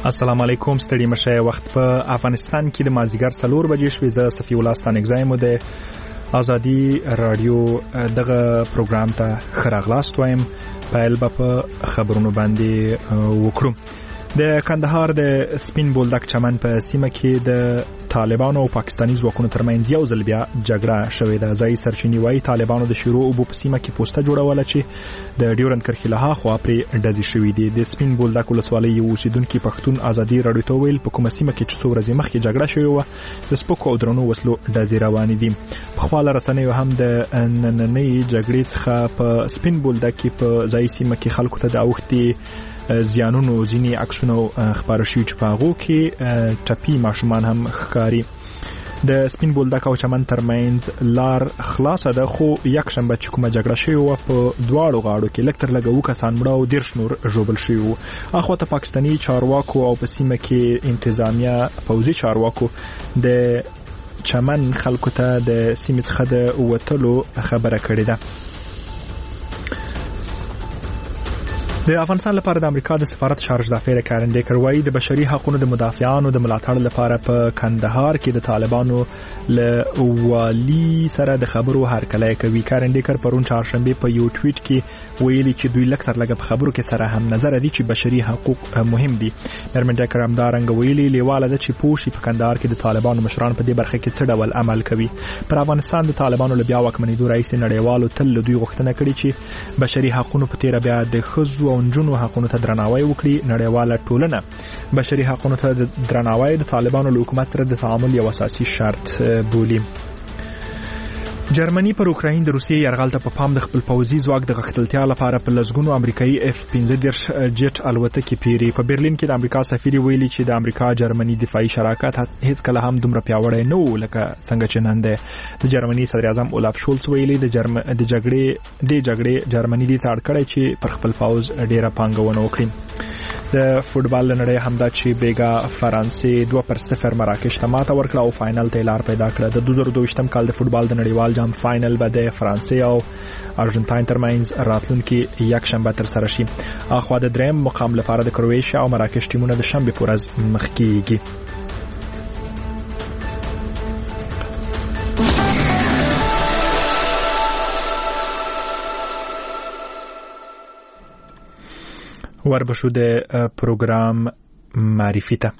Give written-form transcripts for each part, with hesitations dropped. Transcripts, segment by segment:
السلام علیکم ستړي مشه وخت په افغانستان کې د مازیګر 4 بجې شوې. زه صفی الله ستانګزایم د ازادي رادیو دغه پروګرام ته خراغلاست وایم. پیل په خبرونو باندې وکړو. د کندهار د سپین بولدک چمن په سیمه کې د طالبانو او پاکستاني ځواکونو ترمنځ یو ځل بیا جګړه شوې ده. ځای سرچینی وايي طالبانو د شیرو او په سیمه کې پوسټه جوړوله چې د ډیورند کرښې له خوا پرې ډزې شوې دي. د سپین بولدک ولسوالۍ یو اوسیدونکو پښتون ازادي رادیو ته ویل په کومه سیمه کې چې څو ورځې مخکې جګړه شوې و د سپکو او درنو وسلو ډزې روانې دي. په خپل رسنیو هم د نننۍ جګړې څخه په سپین بولدک کې په ځای سیمه کې خلکو ته د اوختي زیانونو ځینی عکسونه خبر شوي چې په هغه کې ټپی ماشومان هم ښکاري. د سپین بولدک او چمن ترمنځ لار خلاصه ده، خو یک شنبه چې کومه جګړه شوې و په دواړو غاړو کې لکتر لګو کسان مړه او 10 نور ژوبل شوي وو. اخوته پاکستاني چارواکو او په سیمه کې انتظامیه پوځي چارواکو د چمن خلکو ته د سیمې څخه د وټلو خبره کړې ده. د افغانستان لپاره د امریکا د سفارت شارج دافیر کارن ډیکر وايي د بشري حقوقو د مدافعانو د ملاتړ لپاره په کندهار کې د طالبانو له والی سره د خبرو هرکلی کوي. کارن ډیکر پرون چهارشنبه په یو ټویټ کې ویلي چې دوی لکتر لګ په خبرو کې سره هم نظر دي چې بشري حقوق مهم دي. کارن ډیکر هم دا رنګ ویلي لیواله ده چې پوښي په کندهار کې د طالبانو مشران په دې برخه کې څه ډول عمل کوي. پر افغانستان د طالبانو له بیا واکمنېدو رئیس نړیوالو تل دوی غوښتنه کړې چې بشري حقوقو په تیر بیا د خزو او نجونو حقوقو ته درناوی وکړي. نړیواله ټولنه بشري حقوقو ته درناوی د طالبانو له حکومت سره د تعامل یو اساسي شرط بولي. جرمني پر اوکراین د روسیې یرغل ته په پام د خپل پوځي ځواک د غښتلتیا لپاره په لسګونو امریکایي F-15 جټ الوتکې پیري. په برلین کې د امریکا سفیر ویلي چې د امریکا جرمني دفاعي شراکت هیڅ کله هم دومره پیاوړی نه و لکه څنګه چې نن دی. د جرمني صدر اعظم اولاف شولز ویلي د جګړې جرمني دې تاړ کړی چې پر خپل پوځ ډیره پانګونه وکړي. د فوتبال لنړۍ همدا چې بیګا فرانسې 2-0 مراکش ته ماته ورکړه او فائنل ته لار پیدا کړه. د 2022م کال د فوتبال د نړیوال جام فائنل به د فرانسې او ارجنټاین ترمنځ راتلونکي یک شنبه تر سره شي. اخوا د دریم مقام لپاره د کرواتیا او مراکش ټیمونه د شنبه په ورځ مخ کیږي. وربشو د پروګرام معرفي ته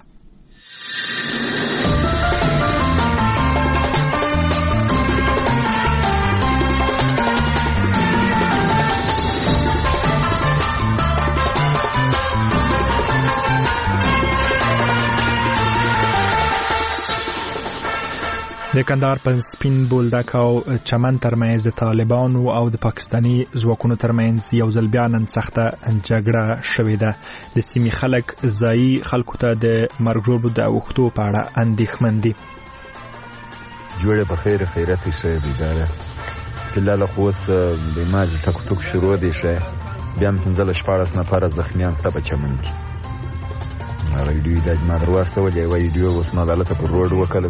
د کندهار په سپین بولدک او چمن ترمنځ د طالبانو او د پاکستاني ځواکونو ترمنځ یو ځل بیا نن سخته جګړه شوې ده. د سیمې خلک ځایي خلکو ته د مرګ ژوبلو د اوښتو په اړه اندېښمن دي. جوړه په خیرات شي بیداره بلال خوس د ماج تک شروع دي شي بیا هم 15 نفر زخمیان سره په چمن کې ویډیو د ما درواسته ولې ویډیو اوس ما دلته په روډ وکړل.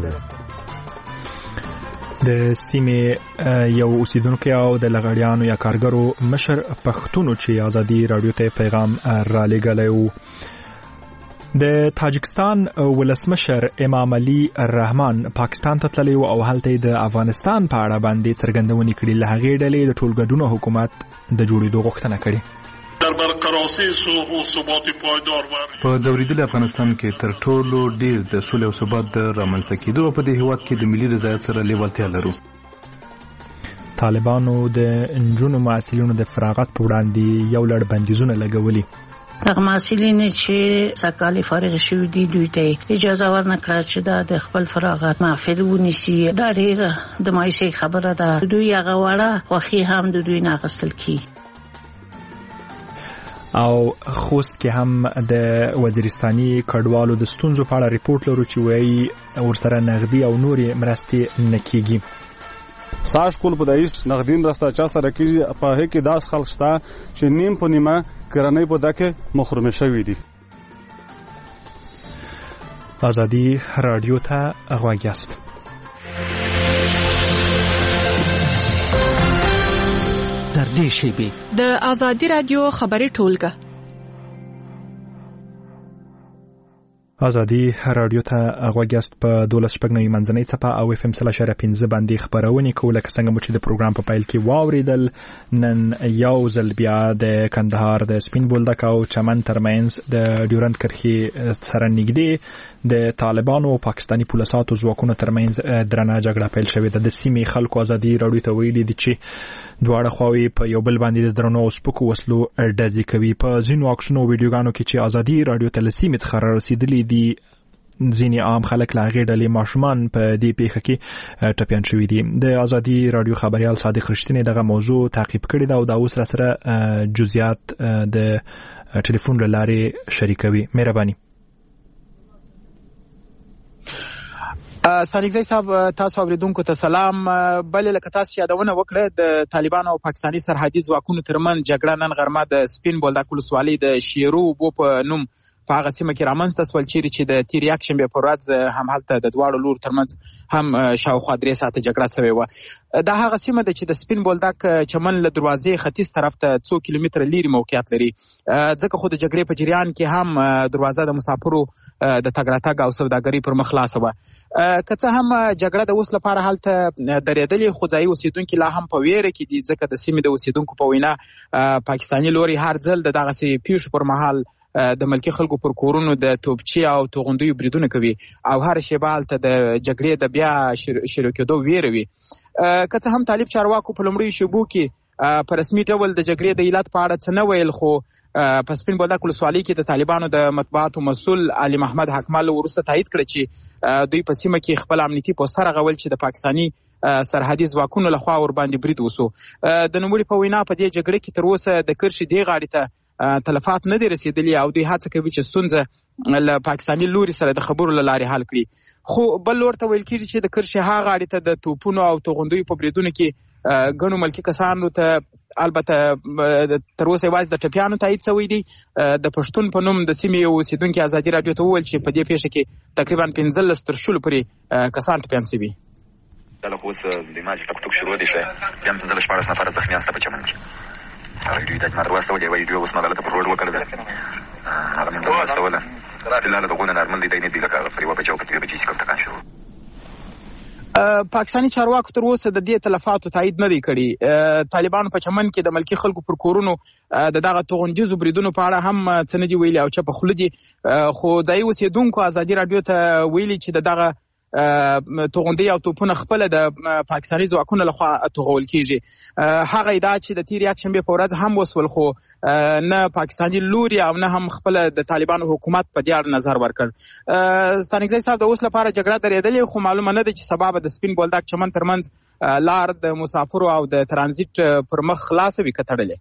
د سیمې یو اوسیدونکو او د لغړیانو یا کارګرو مشر پښتون چې ازادي رادیو ته پیغام را لېږلی و. د تاجکستان ولسمشر امام علي رحمان پاکستان ته تللی او هلته د افغانستان په اړه باندې څرګندونې کړې. له هغې ډلې د ټولګډون حکومت د جوړېدو غوښتنه کړې. په دوریدل افغانستان کې تر ټولو ډیر د سولې او ثبات د رامنځته کېدو په دې هیواد کې د ملي رضایت سره لیوالتیا لرو. طالبانو د نجونو محصلینو د فراغت په وړاندې یو لړ بندیزونه لګولي. هغه محصلین چې سکالي فارغ شوي دي دوی ته اجازه ورنکړه چې د خپل فراغت محفل ونیسي. دا ډیره د مایوسۍ خبره ده. دوی هغه وړه خوښي هم د دوی نه اخیستل کیږي. او خوست کې هم د وزیرستاني کډوالو د ستونزو په اړه ریپورت لرو چې وایي ورسره نغدي او نورې مرستې نه کیږي. ساش کول په دایس نغدین راسته چا سره کیږي په هغه کې داس خلک شته چې نیم په نیمه کرنۍ په دکه محروم شوي دي. ازادي رادیو ته غوږ یاست. در دې شیبې د ازادي رادیو خبري ټولګه ازادي رادیو ته غوږیاست په 12 منځنۍ څپه او اف ام 3.15 باندې خبرونه کوله څنګه مو چې د پروګرام په پایل کې واوریدل. نن یو ځل بیا د کندهار د سپین بولدک او چمن ترمنځ د ډیورند کرښې سره نږدې د طالبانو او پاکستاني پولیسو ځواکونو ترمنځ درنه جګړه پیل شوې ده. د سیمې خلکو ازادي رادیو ته ویلي دي چې دواړه خواوې په یو بل باندې د درنو او سپکو وسلو ډزې کوي. په ځینو عکسونو او ویډیوګانو کې چې ازادي رادیو ته لسیمې څخه رسیدلي دي ځینې عام خلک لا غیر ډلې ماشومان په دې پیښه کې ټپیان شوي دي. د ازادي رادیو خبريال صادق رښتینی دغه موضوع تعقیب کړی دا او دا اوس سره جزئیات د ټلیفون لارې شریکوي. مهرباني. سانګزی صاحب تاسو اوریدونکو ته سلام. بل لکه تاسو یادونه وکړه د طالبانو او پاکستاني سرحدي ځواکونو ترمن جګړه نن غرمه د سپین بولدک ولسوالۍ د شیرو بو په نوم په هغه سیمه کې رامنځته سول چې د تیر یکشنبه په ورځ هم هلته د دواړو لور ترمنځ هم شاوخوا 3 ساعته جګړه شوې و. دا هغه سیمه ده چې د سپین بولدک چمن له دروازې ختیځ طرف ته 2 کیلومتره لري موقعیت لري. ځکه خو د جګړې په جریان کې هم دروازه د مسافرو د تګ راتګ او سوداګرۍ پر مخ خلاصه و. که څه هم جګړه د اوس لپاره هلته درېدلې خو ځایي اوسیدونکو لا هم په ویره کې دي ځکه د سیمې د اوسیدونکو په وینا پاکستاني لوري هر ځل د دغه پیښو پر مهال د ملکی خلکو پر کورونو د توپچی او توغندوی بریدونه کوي او هر شیبه هلته د جګړې د بیا شروع کېدو ویره وي. که څه هم طالب چارواکو په لومړیو شیبو کې په رسمي ډول د جګړې د علت په اړه څه نه ویل خو په سپین بولدک ولسوالۍ کې د طالبانو د مطبوعاتو مسؤل علي محمد حکمل وروسته تایید کړ چې دوی په سیمه کې خپل امنیتي پوسټر غول چې د پاکستاني سرحدي ځواکونو لخوا ور باندې برید وسو. د نوموړي په وینا په دې جګړې کې تر اوسه د کرښې دی غاړې ته تلفات نه دي رسیدلي او دوی هڅه کوي چې ستونزه له پاکستاني لوري سره د خبرو لارې حل کړي. خو بل لور ته ویل کېږي چې د کرښې هغه غاړې ته د توپونو او توغندوی په بریدونو کې ګڼو ملکی کسانو ته البته تر اوسه یوازې د ټپیانو تایید شوی دی. د پښتون په نوم د سیمې اوسیدونکو ازادي رادیو ته وویل چې په دې پیښه کې تقریبا 15 تر 20 پورې کسان ټپیان شوي. دا له اوس د ماج ټکټک شروع دي شه یم 15 نفر زخمیان ست په چمن کې دوی د مر واسطه دی ویډیو اوس مغلطه پر روډ وکړه هغه من واسطه ولا لاله دغه نارمل دی نه دی لکه پرې و په چوک کې به چې کوم تکان شروع. پاکستاني چارواکو تر اوسه د دې تلفاتو تایید نه دی کړی. طالبانو په چمن کې د ملکی خلکو پر کورونو د دغه توغندیزو بریدونو په اړه هم څه نه دی ویلي او چې په خله دي خو ځای اوسیدونکو ازادي رادیو ته ویلي چې دغه توغندي او توپونه خپل د پاکستاني ځواکونو لخوا توغول کیږي. هغه ادعا چې د تیر یکشنبه په ورځ هم وسول خو نه پاکستاني لوري او نه هم خپل د طالبانو حکومت په دې اړه نظر ورکړ. ستانګزی صاحب د اوس لپاره جګړه درېدلې خو معلومه نه ده چې سبب د سپین بولدک چمن ترمنځ لار د مسافرو او د ترانزیت پر مخ خلاص وي کتړلې.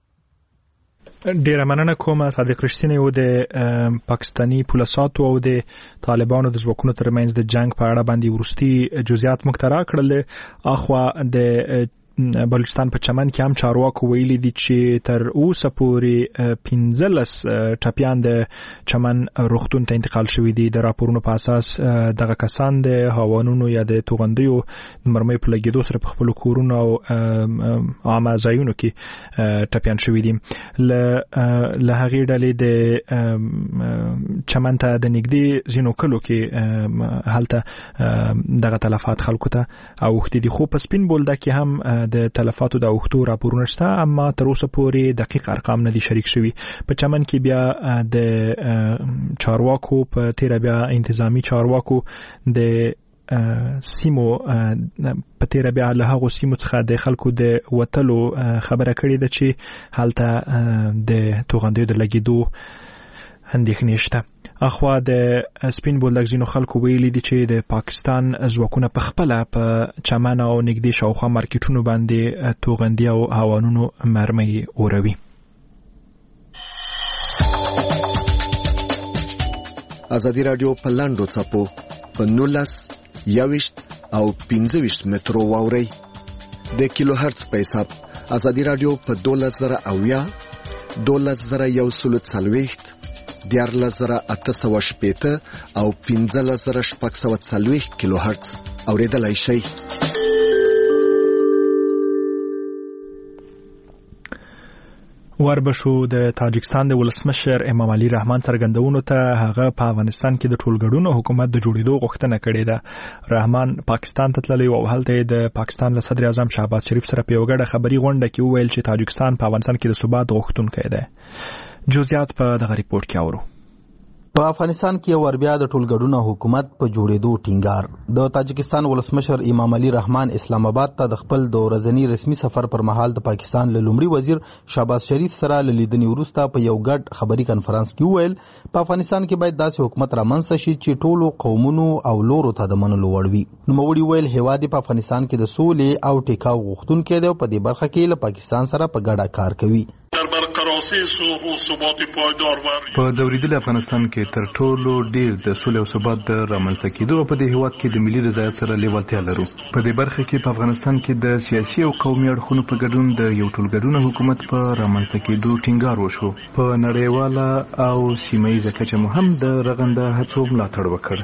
ډیره مننه کوم صادق رښتینی و د پاکستاني پولیسو او د طالبانو د ځواکونو ترمنځ د جنگ په اړه باندې ورستي جزئیات مخترع کړل. اخوا د بلوچستان په چمن کې هم چارواکو ویلي دي چې تر اوسه پورې 15 ټپیان د چمن روغتون ته انتقال شوي دي. د راپورونو په اساس دغه کسان د هاوانونو یا د توغندیو مرمۍ په لګیدو سره په خپل کورونو او عامه ځایونو کې ټپیان شوي دي. له هغې ډلې د چمن ته د نږدې ځینو کلو کې هلته دغه تلفات خلکو ته اوښتي دي خو په سپین بولدک کې هم د تلفاتو د اوښتو راپورونه شته اما تر اوسه پورې دقیق ارقام نه دي شریک شوي. په چمن کې بیا د چارواکو په تیره بیا انتظامی چارواکو د سیمو په تیره بیا له هغو سیمو څخه د خلکو د وتلو خبره کړې ده چې هلته د توغندیو د لګېدو اندېښنې شته. اخوا د سپین بولدک ځینو خلکو ویلي دي چې د پاکستان ځواکونه په خپله په چمن او نږدې شاوخوا مارکیټونو باندې توغندي او هاوانونو مرمۍ اوروي. ازادي رادیو په لاندو څپو په 19 21 او 15 مترو واوري د کیلو هرتز په حساب ازادي رادیو په 12000 12140 14880 او 15640 کیلو هرتز اوریدلای شئ. وربشو د تاجکستان د ولسمشر امام علي رحمان څرګندونو ته هغه په افغانستان کې د ټولګډونو حکومت د جوړېدو غوښتنه کړې ده. رحمان پاکستان ته تللی او هلته د پاکستان له صدر اعظم شهباز شریف سره په یو ګډه خبري غونډه کې وویل چې تاجکستان په افغانستان کې د ثبات غوښتونکی دی. جزئیات په دغه ریپورت کې اورو. په افغانستان کې یو بیا د ټولګډونو حکومت په جوړېدو ټینګار. د تاجکستان ولسمشر امام علي رحمان اسلام آباد ته د خپل د ورځني رسمي سفر پر مهال د پاکستان له لومړي وزیر شهباز شریف سره له لیدنې وروسته په یو ګډ خبري کنفرانس کې وویل په افغانستان کې باید داسې حکومت رامنځته شي چې ټولو قومونو او لورو ته د منلو وړ وي. نوموړي ویل هیواد په افغانستان کې د سولې او ټیکاو غوښتونکی دی او په دې برخه کې له پاکستان سره په ګډه کار کوي. په دوریدل افغانستان کې تر ټولو ډیر د سولې او ثبات د رامنځته کېدو په دې هیواد کې د ملي رضایت سره لیوالتیا لرو. په دې برخه کې په افغانستان کې د سیاسي او قومي اړخونو په ګډون د یو ټولګډونه حکومت په رامنځته کېدو ټینګار وشو. په نړیواله او سیمه‌ییزه کچه مو هم د رغنده هڅو ملاتړ وکړ.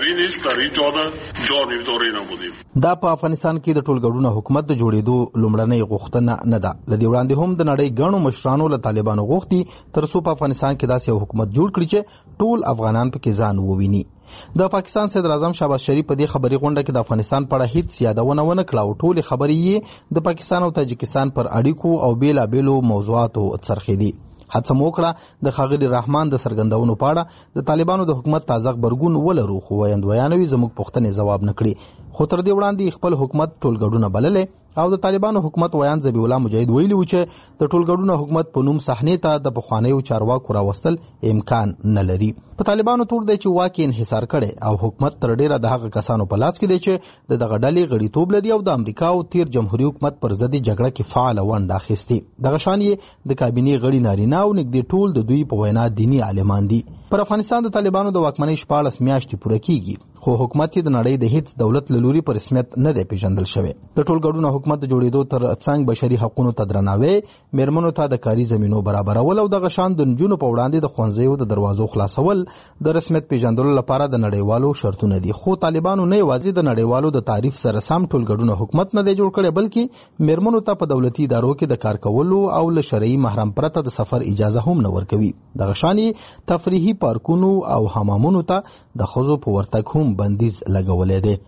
دا په افغانستان کې د ټولګډونه حکومت د جوړېدو لومړنۍ غوښتنه نه ده. لدې وړاندې هم د نړۍ ګڼو مشرانو له طالبانو غوښتي تر څو په افغانستان کې داسې یو حکومت جوړ کړي چې ټول افغانان پکې ځان وویني. د پاکستان صدر اعظم شهباز شریف په دې خبري غونډه کې د افغانستان په اړه هیڅ یادونه ونه کړه او ټول خبرې یې د پاکستان او تاجکستان پر اړیکو او بیلابېلو موضوعاتو څرخېدي. هڅه مو وکړه د ښاغلي رحمان د څرګندونو په اړه د طالبانو د حکومت تازه غبرګون ولرو خو ویاندویانوي زموږ پوښتنې ځواب نه کړي. خو تر دې وړاندې خپل حکومت ټولګډونه بللې او د طالبانو حکومت ویان ذبیح الله مجاهد ویلي و چې د ټولګډونه حکومت په نوم صحنې ته د پخوانیو چارواکو راوستل امکان نه لري. په طالبانو تور دی چې واک انحصار کړي او حکومت تر ډیره د هغه کسانو په لاس کې دی چې د دغه ډلې غړیتوب لري او د امریکا او تیر جمهوریت حکومت پر ضد جګړه کې فعال ونډه اخیستې. دغه شان یې د کابینې غړي نارینه او نږدې ټول د دوی په وینا دینی عالمان دي. پر افغانستان د طالبانو د واکمنۍ 14 میاشتې پوره کیږي خو حکومت د نړۍ د هیڅ دولت له لوري په رسمیت نه دی پیژندل شوی. د ټولګډونه حکومت د جوړېدو تر څنګ بشري حقوقو ته درناوی، میرمنو ته د کاري زمینو برابرول او دغه شان د نجونو په وړاندې د ښوونځیو د دروازو خلاصول د رسمیت پیژندلو لپاره د نړیوالو شرطونه دي. خو طالبانو نه یوازې د نړیوالو د تعریف سره سم ټولګډونه حکومت نه دی جوړ کړی بلکې میرمنو ته په دولتي ادارو کې د کار کولو او له شرعي محرم پرته د سفر اجازه هم نه ورکوي. دغه شان تفریحي پارکونو او حمامونو ته د ښځو په ورتګ هم بندیز لګولې دی.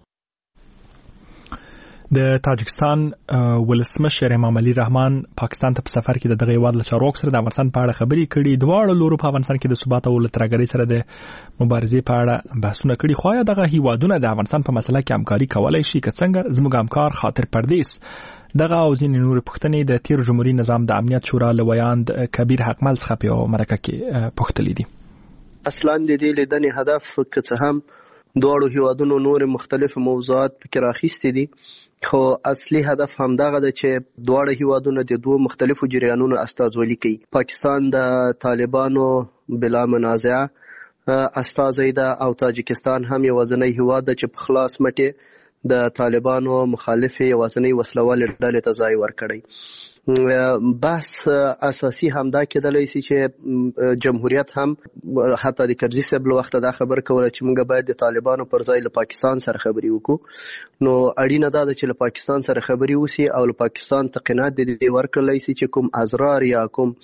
د تاجکستان ولسمشر امام علي رحمان پاکستان ته په سفر کې دغه هیواد له چارواکو سره د افغانستان په اړه خبرې کړې. دواړو لورو په افغانستان کې د ثبات او ترګرۍ سره د مبارزې په اړه بحثونه کړي. خو آیا دغه هیوادونه د افغانستان په مسله کې همکاري کولای شي که څنګه؟ زموږ همکار خاطر پردیس دغه او ځینې نور پوښتنې د تیر جمهوریت نظام د امنیت شورا له ویاند کبیر حقمل څخه په مرکه کې پوښتلې دي. اصلا د دې لیدنې هدف که څه هم دواړو هیوادونو نور مختلف موضوعات پکې راخیستي دي خو اصلي هدف همدغه ده چې دواړه هیوادونه د دوه مختلفو جریانونو استازولي کوي. پاکستان د طالبانو بلا منازعه استازی ده او تاجکستان هم یوازینی هیواد ده چې په خلاص مټې د طالبانو مخالف یوازینی وسلوال ډلې ته ځای ورکړی. بحث اساسي همدا کېدلی شي چې جمهوریت هم حتی د کرزي صاحب له وخته دا خبر کوله چې موږ باید د طالبانو پر ځای له پاکستان سره خبرې وکړو. نو اړینه دا ده چې له پاکستان سره خبرې وشي او له پاکستان تقینات د دې ورکړلی شي چې کوم ازرار یا کوم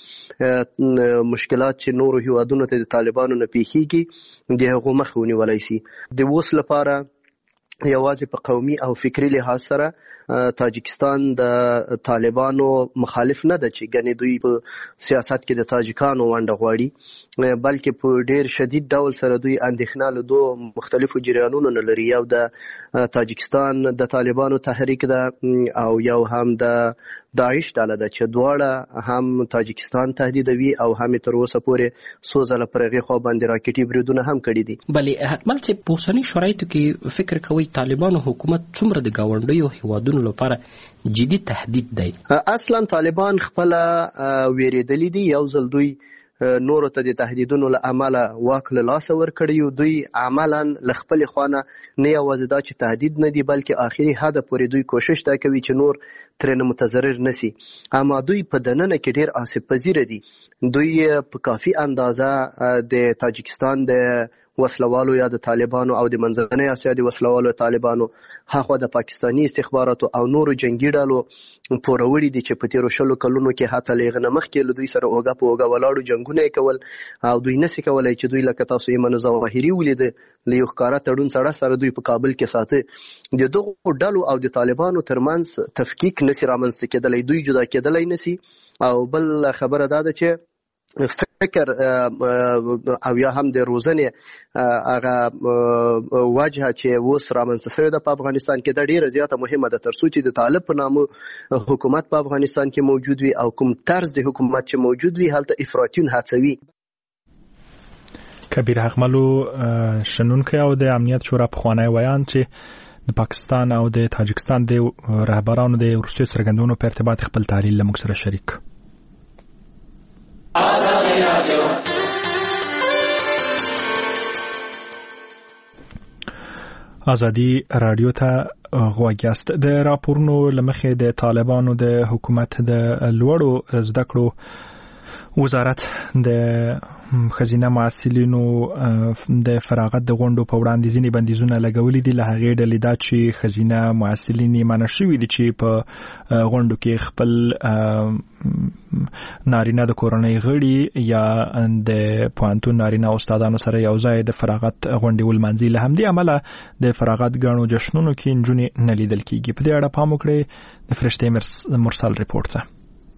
مشکلات چې نورو هیوادونو ته د طالبانو نه پیښیږي د هغو مخه ونیولی شي. د اوس لپاره یوازې په قومي او فکری لحاظ سره تاجکستان د طالبانو مخالف نه ده چې ګنې دوی په سیاست کې د تاجکانو ونډه غواړي بلکې په ډیر شدید ډول سره دوی اندېښنه له دوه مختلفو جریانونو نه لري. یو د تاجکستان د طالبانو تحریک ده او یو هم د داعش ډله ده چې دواړه هم تاجکستان تهدیدوي او هم تر اوسه پورې څو ځله پر هغې خوا باندې راکټي بریدونه هم کړي دي. بلې حتمل چې په اوسني شرایطو کې فکر کوئ طالبانو حکومت څومره د ګاونډیو هیوادونو لپاره جدي تهدید دی؟ اصلا طالبان خپله ویرېدلي دي. یو ځل دوی نورو ته د تهدیدونو له امله واک له لاسه ورکړی. دوی عملا له خپلې خوا نه یوازې دا چې تهدید نه دي بلکې آخري حده پورې دوی کوشش دا کوي چې نور ترېنه متضرر نشي. اما دوی په دننه کې ډېر آسیب پذیره دي. دوی په کافي اندازه د تاجکستان د وسلوالو یا د طالبانو او د منځنۍ اسیا د وسلوالو طالبانو هغه د پاکستاني استخباراتو او نورو جنگي ډلو پوروړي دي چې په تیرو 10 کلونو کې حتی لغنه مخکې له دوی سره اوګه په اوګه ولاړو جنگونه کول او دوی نسي کولای چې دوی لکه تاسو ایمان ظواهري ولید له یو ښکارا تړون سره دوی په کابل کې ساتي د دغه ډلو او د طالبانو ترمنځ تفکیک نسي رامنځته کېدلای دوی جدا کېدلای نسي او بل خبره ده چې فکر او یا هم د روزنې هغه واجهه چې اوس رامنځته شوې ده په افغانستان کې د ډیره زیاته مهمه ده ترڅو چې د طالب په نامه حکومت په افغانستان کې موجود وي او کوم طرز د حکومت چې موجود وي هلته افراطیون هڅوي. کبیر حقملو شنونکي او د امنیت شورا پخوانی ویان چې د پاکستان او د تاجکستان د رهبرانو د وروستیو څرګندونو په ارتباط خپل تحلیل له موږ سره شریک. ازادي رادیو ته غوږ یاست. د راپورونو لمخې د طالبانو د حکومت د لوړو زده کړو وزارت د خزینه معسلینو د فراغت د غونډو په وړاندې ځینې بندیزونه لګولې دي. له هغې ډلې دا چې خزینه معسلین یې منع شوي دي چې په غونډو کې خپل نارینه د کورنۍ غړي یا د پوهنتون نارینه استادانو سره یو ځای د فراغت غونډې ولمانځي. له همدې امله د فراغت ګڼو جشنونو کې نجونې نه لیدل کېږي. په دې اړه پام وکړئ د فرشتې مرسل ریپورت ته.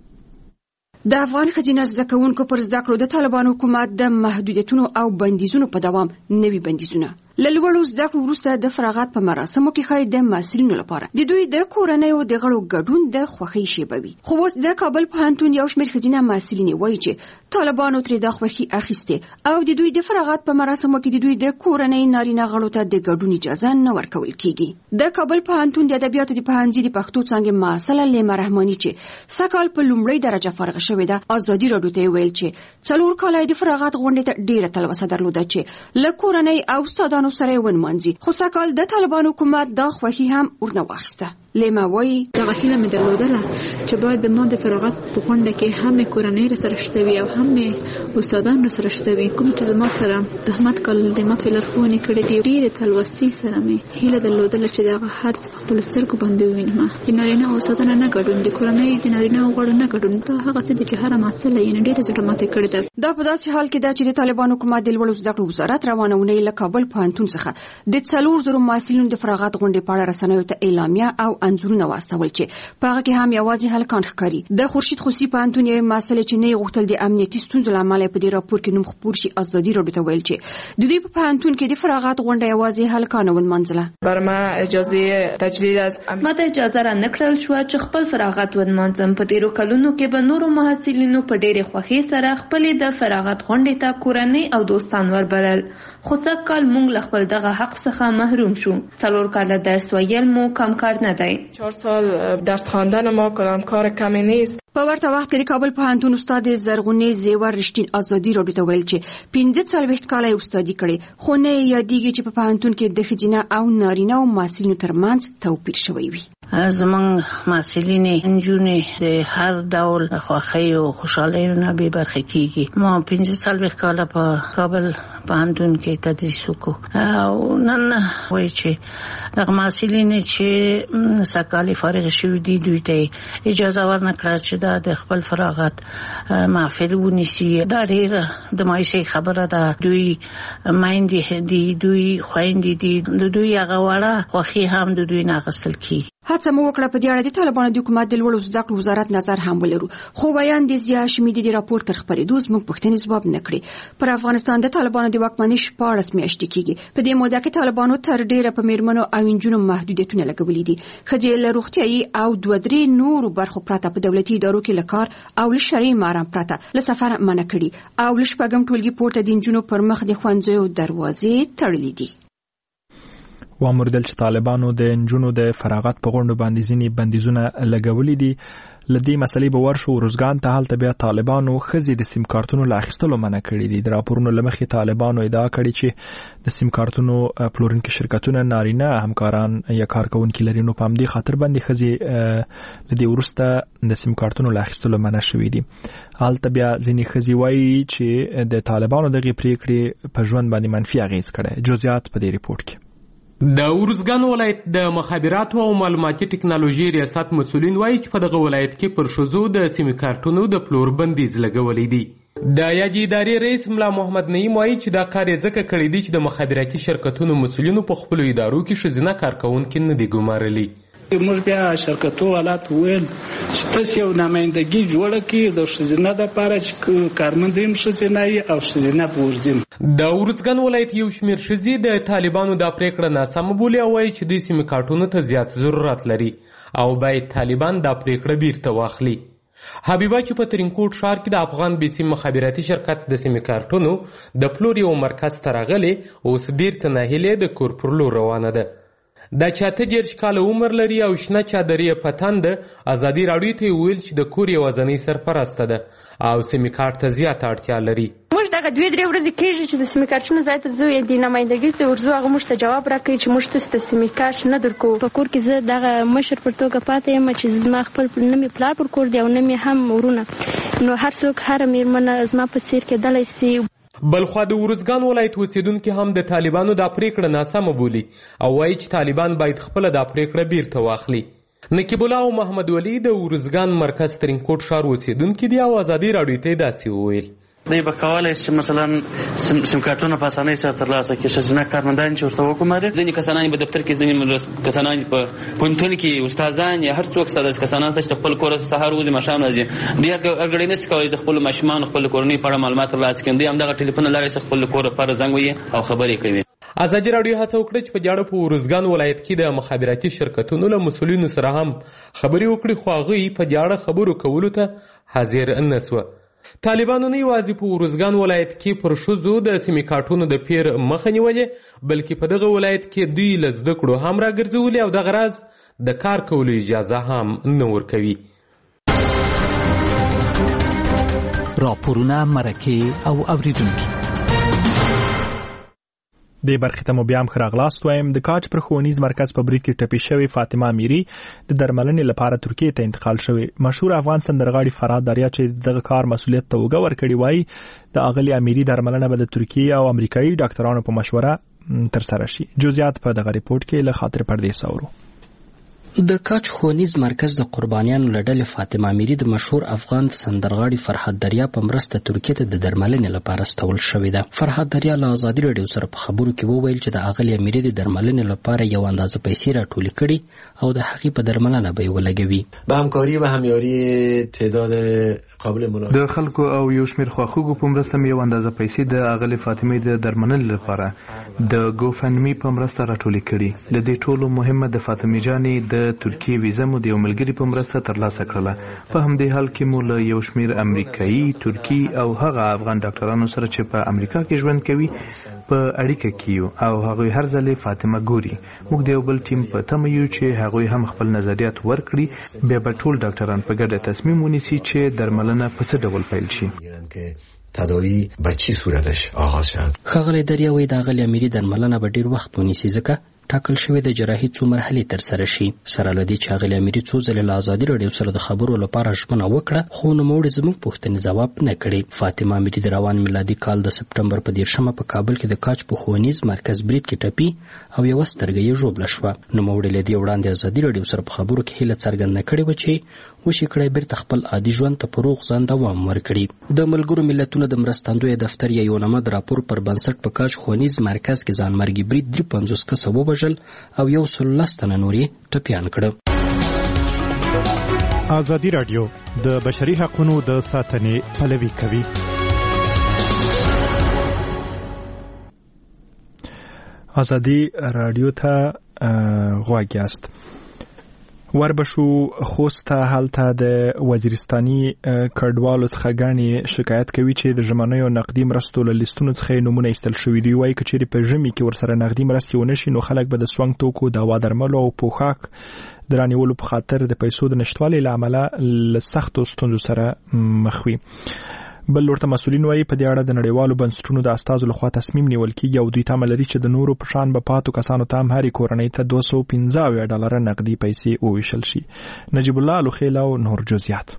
د افغان خزینه زده کوونکو پر زده کړو د طالبانو حکومت د محدودیتونو او بندیزونو په دوام نوي بندیزونه لوړو زده کړو وروسته د فراغت په مراسمو کې خای د محصلینو لپاره د دوی د کورنۍ او د غړو ګډون د خوښۍ شیبه وي. خو اوس د کابل پوهنتون یو شمېر خزینه محصلین وایي چې طالبانو ترې د خوښۍ اخیسته او د دوی د فراغت په مراسمو کې د دوی د کورنۍ نارینه غړو ته د ګډون اجازه نه ورکول کیږي. د کابل پوهنتون د ادبیاتو د پوهنځي د پښتو څانګې محصله لیما رحماني چې سکهال په لومړۍ درجه فارغ شوې ده ازادي رادیو ته ویل چې 4 کاله د فراغت غونډې ته ډیره تلوسه درلوده چې له کورنۍ او استادانو سره ونمانځي. خو سکهال د طالبانو حکومت دا خوښي هم ورنه واخیسته. لیما وایي دغه هیله مې درلودله چې باید د ما د فراغت په غونډه کې هم کورنۍ سره شته وي او هم استادان سره شته وي. کوم چې زما سره زحمت کول د ما په لارښوونې کړې دي ډېرې تلوسې سره مې هیله درلودله چې دغه هر څه خپل سترګو باندې ووینم. د نارینه استادانو نه ګډون د کورنۍ د نارینه غړو نه ګډون دا هغه څه چې هر مسله یې ډېره زړه ماتې کړې ده. دا په داسې حال کې ده چې د طالبانو حکومت د لوړو زده کړو وزارت روانه اونۍ له کابل پوهنتون څخه د 4,000 محصلینو د فراغت غونډې په اړه رسنیو ته اعلامیه او انځورونه واستول چې په هغه کې هم یوازې هلکان ښکاري. د خورشید خوسی پوهنتون یوې محصلې چې نه غوښتل د امنیتي ستونزو له امله په دې راپور کې نوم خپور شي ازادي رادیو ته ویل چې د دوی په پوهنتون کې د فراغت غونډه یوازې هلکان ونمانځله. بر ما اجازه تجدید از ما ته اجازه را نکړل شو چې خپل فراغت ونمانځم. په تیرو کلونو کې به نورو محصلینو په ډېرې خوښۍ سره خپل د فراغت غونډې ته کورنۍ او دوستان وربلل. خو څه کال موږ له خپل دغه حق څخه محروم شو. 4 کاله درس ویل مو کم کار نه دی. 4 سال درس خواندن ما کدام کار کمی نیست. په ورته وخت کې د کابل پوهنتون استاد زرغونې زیور رښتین ازادي رادیو ته ویل چې 15 کاله استادي کړي خو نه یادېږي چې په پوهنتون کې د ښځینه او نارینه او محصلینو ترمنځ توپیر شوی وي. زمونږ محصلین نجونې د هر ډول خوښۍ او خوشحالۍ نه به برخه کیږي. ما 15 کاله په کابل پوهنتون کې تدریس وکړ او نن وایي چې دغه محصلین چې سکهال فارغ شوي دي دوی ته اجازه ورنکړه چې دا د خپل فراغت محفل ونیسي. دا ډېره د مایوسۍ خبره ده. دوی میندې دي دوی خویندې دي د دوی هغه وړه خوښي هم د دوی نه اخیستل کیږي. هڅه مو وکړه په دې اړه د طالبانو د حکومت د لوړو زده کړو وزارت نظر هم ولرو. خو ویاندې ضیا هاشمي د راپور تر خپرېدو زموږ پوښتنې ځواب نه کړې. پر افغانستان د طالبانو د واکمنۍ 14 میاشتې کېږي. په دې موده کې طالبانو تر ډېره په میرمنو او نجونو محدودیتونه لګولي دي. ښځې له روغتیايي او 2-3 نورو برخو پرته په دولتي ادارو کې له کار او له شرعي محرم پرته له سفر منع کړي او له شپږم ټولګي پورته د نجونو پر مخ د ښوونځیو دروازې تړلې دي. وامردل چې طالبانو د نجونو د فراغت په غونډو باندې ځینې بندیزونه لګولي دي. لدې مسلې به ورشو روزګان ته. هلته بیا طالبانو ښځې د سیم کارتونو له اخیستلو منع کړي دي. د راپورونو له مخې طالبانو ادعا کړې چې د سیم کارتونو پلورونکي شرکتونه نارینه همکاران یا کارکونکي لري، نو په همدې خاطر باندې ښځې له دې وروسته د سیم کارتونو له اخیستلو منع شوي دي. هلته بیا ځینې ښځې وایي چې د طالبانو دغې پریکړې په ژوند باندې منفي اغیز کړی. جزئیات په دې ریپورت کې. د ارزګان ولایت د مخابراتو او معلوماتي ټکنالوژي ریاست مسؤلین وایي چې په دغه ولایت کې پر ښځو د سیم کارتونو د پلور بندیز لګولی دی. د یادې ادارې رئیس ملا محمد نعیم وایي چې دا کار یې ځکه کړی دی چې د مخابراتي شرکتونو مسؤلینو په خپلو ادارو کې ښځینه کارکوونکي نه دي ګمارلي. موږ بیا شرکتو حالات ویل چې تاسو یو نمائندګي جوړه کړئ د ښځینه لپاره چې کارمند هم ښځینه وي او ښځینه بورځي. د ارزګان ولایت یو شمېر ښځې د طالبانو دا پریکړه ناسمه بولي او وایي چې دوی سیم کارتونو ته زیات ضرورت لري او باید طالبان دا پریکړه بیرته واخلي. حبیبه چې په ترینکوټ ښار کې د افغان بیسیم مخابراتي شرکت د سیم کارتونو د پلور یو مرکز ته راغلې، اوس بیرته ناهیلې د کور پر لور روانه ده. دا چې 48 کاله عمر لري او شنه چادرې په تن ده. ازادي راډیو ته ویل چې د کور یوازینۍ سرپرسته ده او سیم کارت ته زیاته اړتیا لري. موږ دغه 2-3 ورځې کېږي چې د سیم کارتونو ځای ته ځو، د نمایندګۍ ته ورځو. هغه موږ ته جواب راکوي چې موږ تاسو ته سیم کارت نه درکو. په کور کې زه دغه مشر پر توګه پاتې یم چې زما خپل نه مې پلار پر کور دی او نه مې هم ورونه، نو هر څوک هره میرمنه زما په څیر کېدلی سي. بلخوا د ارزګان ولایت اوسیدونکي هم د طالبانو دا پریکړه ناسمه بولي او وایي چې طالبان باید خپله دا پریکړه بیرته واخلي. نقیب الله او محمد ولی د ارزګان مرکز ترینکوټ ښار اوسیدونکي دي او ازادي راډیو ته داسې وویل. دوی به کولی چې مثلا سیم کارتونه په اسانۍ سره ترلاسه کړي. ښځینه کارمندان چې ورته وګماري، ځینې کسانان په دفتر کې، ځینې کسانان په پوهنتون کې، استادان یا هر څوک داسې کسانان شته چې خپل کور سهار وځي ماښام راځي. دوی هرګړی نشي کولی د خپلو ماشومانو خپل کورنۍ په اړه معلومات ترلاسه کړي. دوی همدغه ټلیفون له لارې خپل کور لپاره زنګ وهي او خبرې کوي. ازادي راډیو هڅه وکړه چې په دې اړه په ارزګان ولایت کې د مخابراتي شرکتونو له مسؤلینو سره هم خبرې وکړي، خو هغوی په دې اړه خبرو کولو ته حاضر نه سوه. طالبانو نه یوازې په ارزګان ولایت کې پر ښځو د سیم کارتونو د پیر مخه نیولې، بلکې په دغه ولایت کې دوی له زده کړو هم راګرځولي او دغه راز د کار کولو اجازه هم نه ورکوي. راپورونه، مرکې او اوریدونکي. د برخې ته مو بیا هم ښه راغلاست وایم. د کاج پر ښوونیز مرکز په برید کې ټپي شوې فاطمه امیري د درملنې لپاره ترکیې ته انتقال شوې. مشهور افغان سندرغاړي فرهاد دریا چې دغه کار مسؤلیت ته اوږه ورکړې وایي د اغلې امیري درملنه به د ترکیې او امریکایي ډاکټرانو په مشوره ترسره شي. جزئیات په دغه ریپورت کې له خاطر پردې ساورو. د کاج ښوونیز مرکز د قربانیانو له ډلې فاطمه امیري د مشهور افغان سندرغاړي فرهاد دریا په مرسته ترکیې ته د درملنې لپاره استول شوې ده. فرهاد دریا له ازادي راډیو سره په خبرو کې وویل چې د اغلې امیري د درملنې لپاره یو اندازه پیسې راټولې کړي او د هغې په درملنه به یې ولګوي. به همکاري و همیاری تعداد قابل ملاحظه د خلکو او یو شمېر خواخوږو په مرسته مې یو اندازه پیسې د اغلې فاطمې د درملنې لپاره د ګوفندمي په مرسته راټولې کړي. له دې ټولو مهمه د فاطمې جانې د ترکیې ویزه مو د یو ملګري په مرسته ترلاسه کړله. په همدې حال کې مو له یو شمېر امریکایي، ترکي او هغه افغان ډاکټرانو سره چې په امریکا کې ژوند کوي په اړیکه کې یو او هغوی هر ځل فاطمه ګوري. موږ د یو بل ټیم په تمه یو چې هغوی هم خپل نظریات ورکړي، بیا به ټول ډاکټران په ګډه تصمیم ونیسي چې درملنه په څه ډول پیل شي. تداوی به چی صورتش آغاز شد. ښاغلی دریا وایي د اغلې امیري درملنه به ډیر وخت ونیسي ځکه ټاکل شوې د جراحي څو مرحلې ترسره شي. سره له دې چې اغلې امیري څو ځلې له ازادي راډیو سره د خبرو لپاره ژمنه وکړه، خو نوموړې زموږ پوښتنې ځواب نه کړې. فاطمه امیري د روان میلادي کال د سپټمبر په 10 په کابل کې د کاج په ښوونیز مرکز برید کې ټپي او یوه سترګه یې ژوبله شوه. نوموړې له دې وړاندې ازادي راډیو سره په خبرو کې هیله څرګنده کړې وه چې وشي کړی بیرته خپل عادي ژوند ته په روغ ځان دوام ورکړي. د ملګرو ملتونو د مرستندوی دفتر یا یونمد راپور پر بنسټ په کاج ښوونیز مرکز کې ځانمرګي برید 53 کسه ووژل او 110 تنه نور یې ټپیان کړه. ازادي راډیو د بشري حقوقو د ساتنې پلوي کوي. ازادي راډیو ته غوږ یاست. وربشو خوسته هلته د وزیرستاني کډوالو څخه غاڼي شکایت کوي چې د ژمنیو نقدي مرستو له لیستونو څخه نمونه ایستل شوې دي. وایي چې په ژمي کې ورسره نقدي مرستې ونشي نو خلک به د سونګ توکو، دوا درملو او پوښاک د رانیولو په خاطر د پیسو د نشټوالي له امله له سختو ستونزو سره مخ وي. بل ورته مسؤلین وایي په دې اړه د نړیوالو بنسټونو د استازو لخوا تصمیم نیول کیږي او دوی تمه لري چې د نورو په شان به پاتو کسانو ته هم هرې کورنۍ ته $215 نقدي پیسې وویشل شي. نجیب الله لوخیل او نور جزئیات.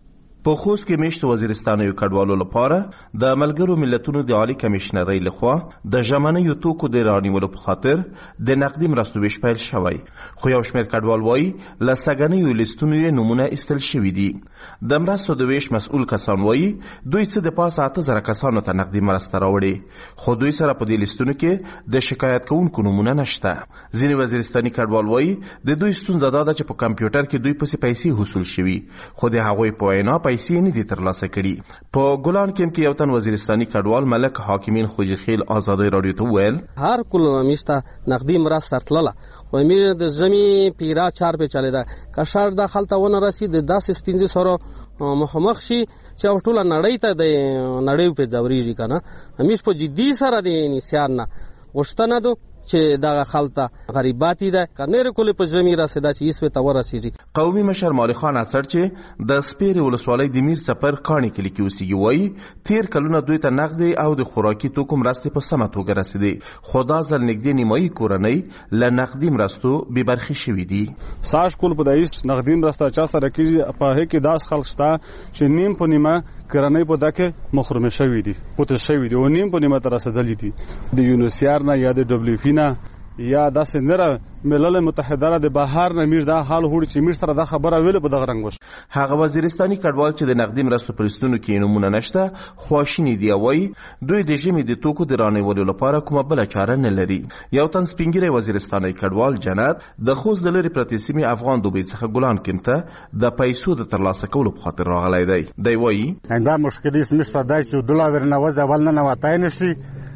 په خوست کې میشت وزیرستانیو کډوالو لپاره د ملګرو ملتونو د عالی کمشنرۍ لخوا د ژمنیو توکو د رانیولو په خاطر د نقدي مرستو ویش پیل شوی، خو یو شمېر کډوال وایي له سږنیو لیستونو یې نمونه ایستل شوي دي. د مرستو د ویش مسؤل کسان وایي دوی څه د پاسه 8000 کسانو ته نقدي مرسته راوړي، خو دوی سره په دې لیستونو کې د شکایت کوونکو نمونه نشته. ځینې وزیرستاني کډوال وایي د دوی ستونزه دا ده چې په کمپیوټر کې دوی پسې پیسې حصول شوي، خو د هغوی په وینا پیسې نه دي ترلاسه کړي. په ګلان کېم کې یو تن وزیرستاني کډوال ملک حاکمین خوجی خیل آزادۍ رادیو ته وویل هر کله میسته نقدي مرسته تلله خو امیر د زمي پیرا 4 په چاله ده کشر د خلته ونه رسید 10-15 سره مخامخ شي چې ټول نړۍ ته د نړۍ په ځوريږي کنه همیش په جدي سره د نسیان نه وشتنه دو چې دا خلته غریباتی ده کنه کله په زمي راسیدا چې ایسو ته ورسیږي. قومي مشر مالی خان اثر چې د سپیري ولسوالۍ د میر سفر کانی کلی کې اوسېږي وایي تیر کلونه دوی ته نقدي او د خوراکي توکو مرستې په سمه توګه رسیدي، خو دا ځل نږدې نیمایي کورنۍ له نقدي مرستو بې برخې شوي دي. ساش کول په دایست نقدي مرسته چا سره کېږي په هغې کې داس خلک شته چې نیم په نیمه کورنۍ په دکه محروم شوي دي، پوتې شوي دي او نیم په نیمه ته رسېدلي دي. د یونیسیار نه یا د WFP نه یا داسې نره ملل متحده د بهر نه میر دا حال هوړي چې میر سره دا خبره ویل په دغه رنګ وش. هغه وزیرستاني کډوال چې د نقدي مرستو پرستونو کې نمونه نشته خواشینی دی وایي دوی د ژمي د توکو د رانیولو لپاره کومه بل چاره نه لري. یو تن سپینګری وزیرستاني کډوال جنت د خوست د لري پرتې سیمې افغان دوبۍ څخه ګلان کېمته د پیسو د ترلاسه کولو په خاطر راغلی دی. دی وایي دا مشکل یې مشته دا چې $1 نه وځي اول نه واتای نشي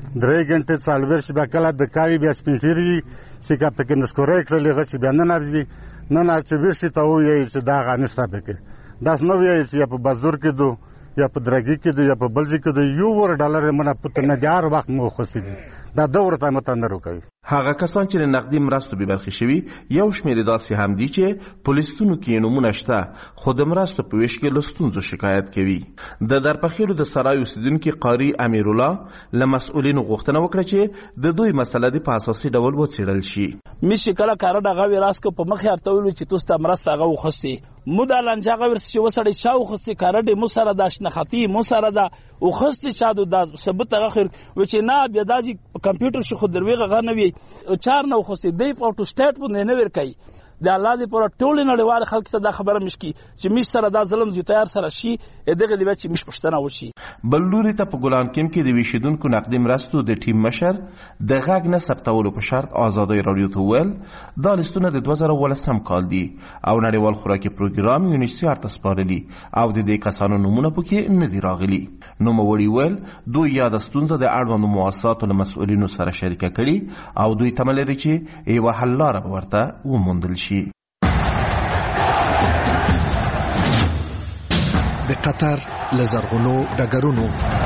3 غنټې څلور شي به کله د کاوي بیا سپینټيري چې کا پکې نسکورې کړلې غچ بیا نه نارځي نه چې ورشي ته وایي چې دا غنښت پکې داس نو وایي چې په بازار کې دو یا په درګي کې دو یا په بلځي کې دو $1 منه پته نه جار وخت مو خوستي دا دور ته متندرو کوي. هغه کسان چې نقدي مرستو به برخې شوي یو شمېر داسې هم دي چې پولیسونو کې نمونه شته خو د مرستو په ویش کې له ستونزو شکایت کوي. د درپخیلو د سرای اوسیدونکي قاری امیرالله له مسؤلینو غوښتنه وکړه چې د دوی مسله د په اساسي ډول وڅېړل شي. میشي کله کار دغه ویراس کو په مخ هرته ویل چې تاسو ته مرسته هغه وخستي مودا لنجاغه ورس چې وسړی شاو خستي کار دې مو سره داش نه ختی مو سره دا او خستي شادو د ثبوت اخر و چې نه بیا داجی کمپیوټر شي خو درویغه غنوي چار نو خستي دی په ټو سټیټ باندې نه ور کوي د الله دې پر ټول نړیوال خلک ته دا خبره مشکی چې مش سره دا ظلم زی تیار سره شي دغه دی چې مش پښتنه وشي. بل لوري ته په ګلان کېم کې د ویشیدونکو نقدي مرستو د ټیم مشر د غږ نه ثبتولو په شرط آزادۍ رادیو ته ویل دا لیستونه د 2018 کال دي او نړیوال خوراکي پروګرام یونیسیار ته سپارلي او د دې کسانو نمونه پکې نه دي راغلي. نوموړي ویل دوی یا د ستونزه د اړوندو مؤسساتو له مسؤلینو سره شریکه کړي او دوی تمه لري چې یوه حل لاره به ورته وموندل شي. د قطر لزرغونو ډګرونو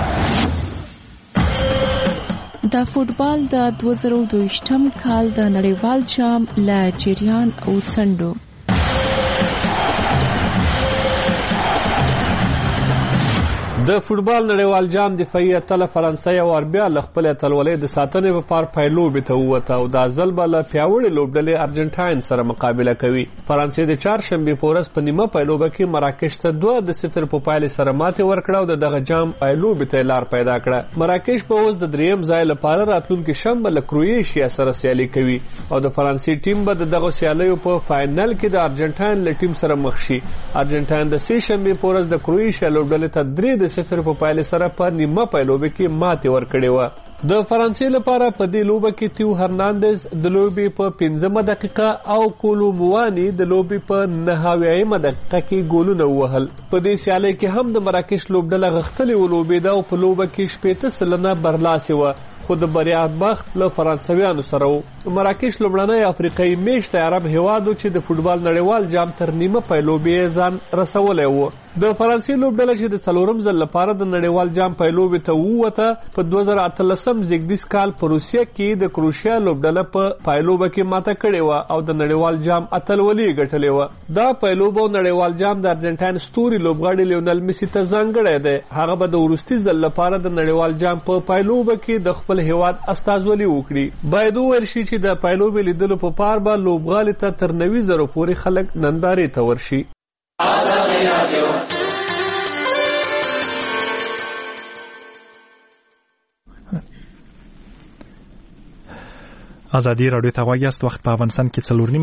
د فوټبال د 2022م کال د نړیوال جام له جریان او څنډو د فوټبال نړیوال جام دفاعي اتله فرانسې او اربیا له خپل اتلولۍ د ساتنې لپاره پایلوبې ته ووته او د ځل بل پیاوړي لوبډلې ارجنټاین سره مقابله کوي. فرانسې د چهارشنبې په ورځ په نیمه پایلوبه کې مراکش ته 2-0 په پایلې سره ماتې ورکړه او دغه جام پایلوبې ته لار پیدا کړه. مراکش په اوس د دریم ځای لپاره راتلونکي شنبه له کروئیشیا سره سیالي کوي او د فرانسې ټیم به دغه سیالیو په فائنل کې د ارجنټاین له ټیم سره مخ شي. ارجنټاین د سې شنبې په ورځ د کروئیشیا لوبډلې ته 3-0 په پایله سره په نیمه پایلوبه کې ماتې ورکړې و. د فرانسې لپاره په دې لوبه کې تیو هرناندز د لوبې په 15مه دقیقه او کولو موانی د لوبې په 9مه دقیقه کې ګولونه ووهل. په دې سیالۍ کې هم د مراکش لوبډله غښتلې ولوبېده او په لوبه کې 80 سلنه برلاسې وه خو د بریا بخت له فرانسویانو سره و. مراکش لومړنی افریقایي میشتی عرب هیواد چې د فوټبال نړیوال جام تر نیمه پایلوبې ځان رسولی و. د فرانسې لوبډله چې د څلورم ځل لپاره د نړیوال جام پایلوبې ته ووته په 2018 زیږدیز کال په روسیه کې د کروشیا لوبډله په پایلوبه کې ماته کړې وه او د نړیوال جام اتلولي یې ګټلې وه. دا پایلوبه او نړیوال جام د ارجنټاین ستوري لوبغاړي لیونل میسي ته ځانګړی دی. هغه به د وروستي ځل لپاره د نړیوال جام په پایلوبه کې د خپل هیواد استازولي وکړي. باید وویل شي چې د پایلوبې لیدلو په پار به لوبغالي ته تر 90,000 پورې خلک نندارې ته ورشي. ازادي راډیو ته غواړئ وخت په افغانستان کې 4